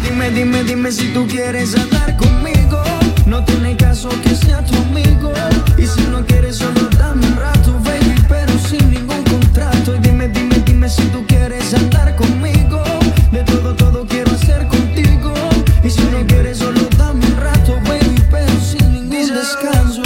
Dime si tú quieres andar conmigo. No tiene caso que sea tu amigo. Y si no quieres solo dame un rato, baby, pero sin ningún contrato. Y dime si tú quieres andar conmigo. De todo quiero hacer contigo. Y si no quieres solo dame un rato, baby, pero sin ningún descanso.